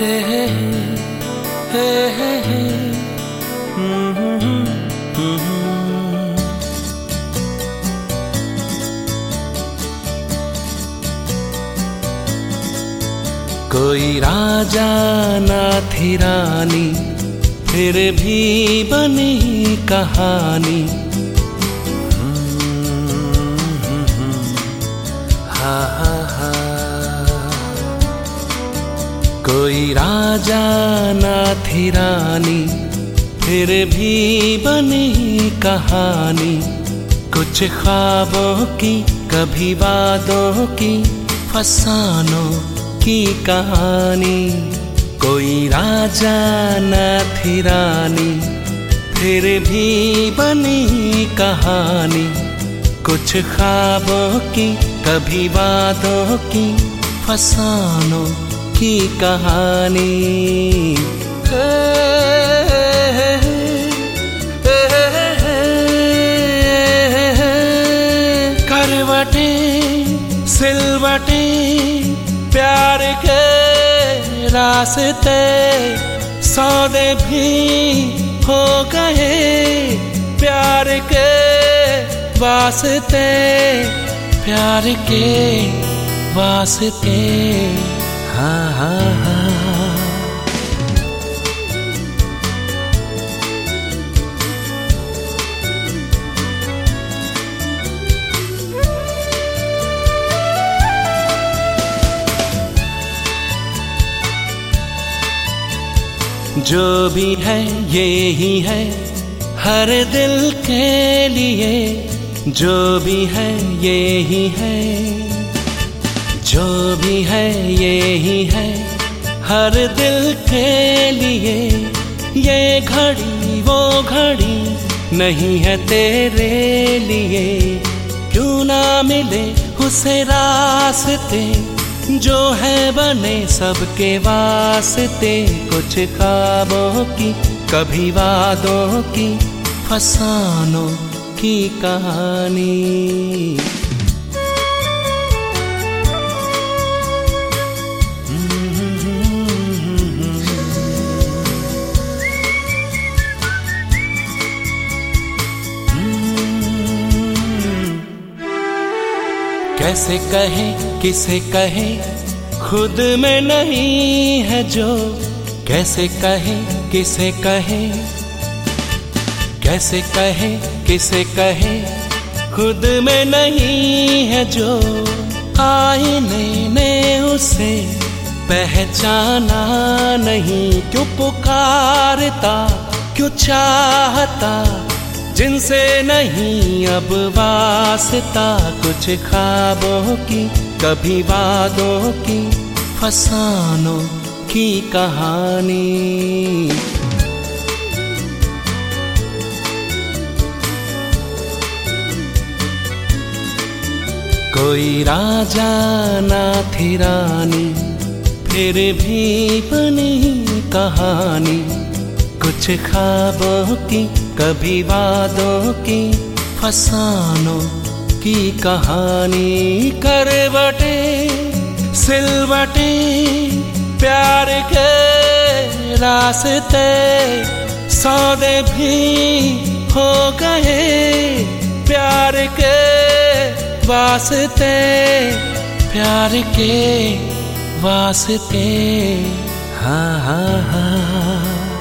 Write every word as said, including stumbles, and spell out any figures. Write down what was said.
हे हे हे हे हे कोई राजा ना थी रानी, फिर भी बनी कहानी। हा हा हा कोई राजा ना थी रानी, फिर भी बनी कहानी। कुछ ख्वाबों की, कभी वादों की, फसानों की कहानी। कोई राजा न थी रानी, फिर भी बनी कहानी। कुछ ख्वाबों की, कभी वादों की, फसानों की कहानी। करवटें सिलवटें प्यार के रास्ते, सौदे भी हो गए प्यार के वास्ते, प्यार के वास्ते। हाँ हाँ हाँ जो भी है ये ही है हर दिल के लिए, जो भी है ये ही है, जो भी है ये ही है हर दिल के लिए। ये घड़ी वो घड़ी नहीं है तेरे लिए, क्यों ना मिले उसे रास्ते जो है बने सबके वास्ते। कुछ ख्वाबों की, कभी वादों की, फसानों की कहानी। कैसे कहे किसे कहे खुद में नहीं है जो, कैसे कहे किसे कहे, कैसे कहे किसे कहे खुद में नहीं है जो। आईने ने उसे पहचाना नहीं, क्यों पुकारता क्यों चाहता जिनसे नहीं अब वास्ता। कुछ ख्वाबों की, कभी वादों की, फसानों की कहानी। कोई राजा ना थी रानी, फिर भी बनी कहानी। कुछ ख्वाबों की, कभी वादों की, फसानों की कहानी। करवटें सिलवटें प्यार के रास्ते, सौदे भी हो गए प्यार के वास्ते, प्यार के वास्ते। हाँ हाँ हाँ